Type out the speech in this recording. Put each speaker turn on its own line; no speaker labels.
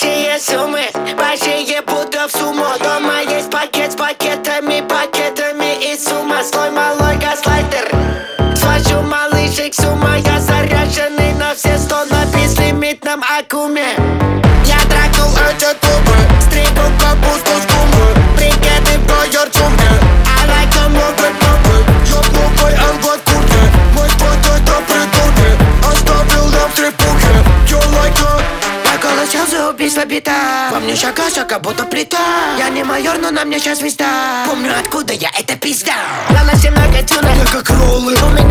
большие суммы, большие будто в сумму. Дома есть пакет с пакетами и сумма. Слой малой газлайтер, свожу малышек с ума. Я заряженный на все 100 на безлимитном аккуме. Я тракнул эти трубы, стригу капусту с гумы. Бригеды в Гойер-Джунге, I like to move it, move it. Я глупый англ в куртке, мой твой это придурки. Оставил нам в трепухе, you like that. Около Челси убийство бита. Помню шака будто плита. Я не майор, но на мне сейчас звезда. Помню откуда я, это пизда. На носе много тюнов,
Я как роллы.